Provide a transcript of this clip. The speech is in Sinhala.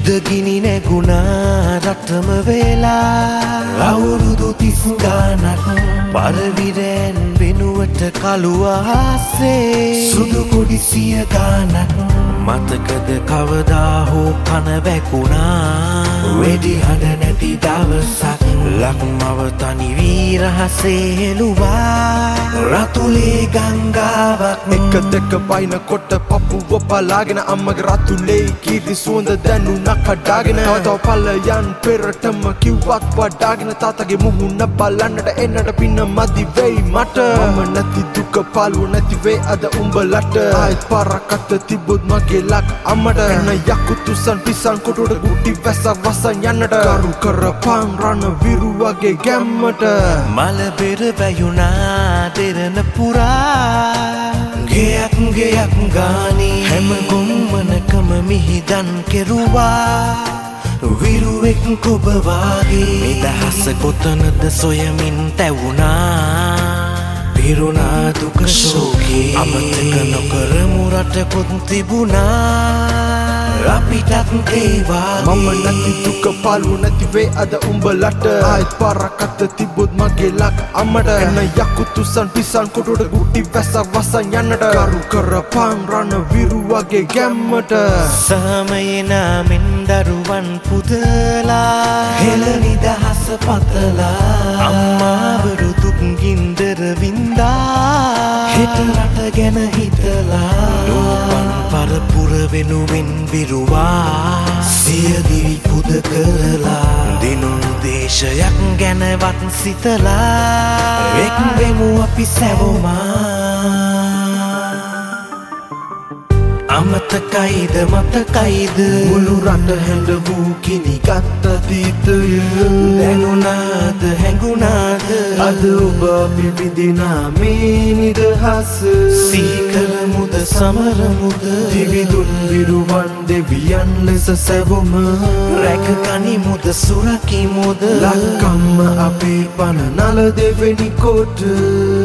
යුදගිනි නැගුණා රටම වෙලා අවුරුදු 30 ගානක් පරවිරෙන් වෙනුවට කළුවාසේ සුදු කොඩි 100 ගානක් මතකද කවදා හෝ කන වැකුණා වෙඩි හඬ නැති දවසක් ලක්මව තනි වීරහසේ හෙළුවා රතුලේ ගංගාවක් එක දෙක පයින් කොට පපුව බලාගෙන අම්මගේ රතුලේ කීරි සුවඳ දැනුණා කඩාගෙන තව පල්ලයන් පෙරටම කිව්වත් වඩාගෙන තාත්තගේ මුහුණ බලන්නට එන්නට පින්න මදි වෙයි මට මම නැති දුක පාළුව නැති වෙයි අද උඹලට ආයෙත් පාරක් අත තිබ්බොත් මගේ ලක් අම්මට එන්න යකුතුසන් පිසන් කොටුවට ගුටි වැස්සක් වසන් යන්නට කරු කරපන් රණ විරු වගේ ගැම්මට මල බෙර වැයුණා දෙරණ පුරා ගෙයක් ගානේ හැම ගොම්මනකම මිහිදන් කෙරුවා විරුවෙක් කොබ වාගේ නිදහස කොතනද සොයමින් තැවුණා පිරුණා දුක ශෝකේ අමතක නොකරමු රටකොත් තිබුණා අපිටත් ඒවා මම නැති දුක පාළුව නැති වෙයි අද උඹලට ආයෙත් පාරක් අත තිබ්බොත් මගේ ලක් අම්මට එන්න යකුතුසන් පිසන් කොටුවට ගුටි වැස්සක් වසන් යන්නට කරු කරපන් රණ විරු වගේ ගැම්මට සමයේ නාමෙන් දරුවන් පුදලා හෙළ නිදහස පතලා අම්මාවරු දුක් ගින්දර වින්දා හෙට රට ගැන හිතලා නෝපන් පරපුර වෙනුවෙන් විරුවා සියදිවි පුද කරලා දිනුණු දේශයක් ගැනවත් සිතලා එක් වෙමු අපි සැවොමා අමතකයිද මතකයිද මුළු රට හැඬ වූ කිනි ගත්ත තීතය දැනුණාද හැඟුණාද අද ඔබ පිවිදිනා මේ නිදහස සිහිකරමුද සමරමුද දිවිදුන් විරුවන් දෙවියන් ලෙස සැවොම රැක ගනිමුද සුරකිමුද ලක්කම්ම අපේ පන නල දෙවෙනි කොට